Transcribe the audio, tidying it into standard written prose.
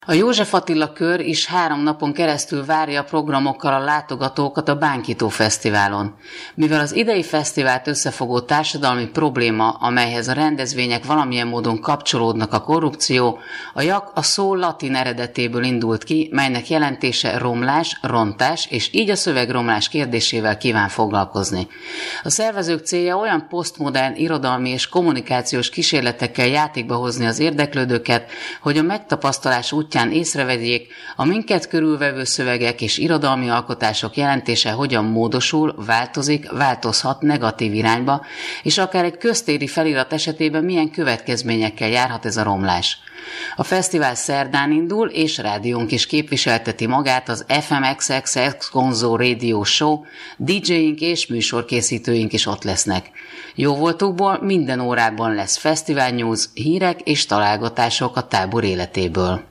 A József Attila Kör is 3 napon keresztül várja programokkal a látogatókat a Bánkító Fesztiválon. Mivel az idei fesztivált összefogó társadalmi probléma, amelyhez a rendezvények valamilyen módon kapcsolódnak a korrupció, a JAK a szó latin eredetéből indult ki, melynek jelentése romlás, rontás, és így a szövegromlás kérdésével kíván foglalkozni. A szervezők célja olyan posztmodern irodalmi és kommunikációs kísérletekkel játékba hozni az érdeklődőket, hogy a megtapasztalás útján észrevegyék, a minket körülvevő szövegek és irodalmi alkotások jelentése hogyan módosul, változik, változhat negatív irányba, és akár egy köztéri felirat esetében milyen következményekkel járhat ez a romlás. A fesztivál szerdán indul, és rádiónk is képviselteti magát, az FMXXX Gonzo Radio Show, DJ-ink és műsorkészítőink is ott lesznek. Jóvoltukból minden órában lesz fesztivál news, hírek és találgatások a tábor életéből.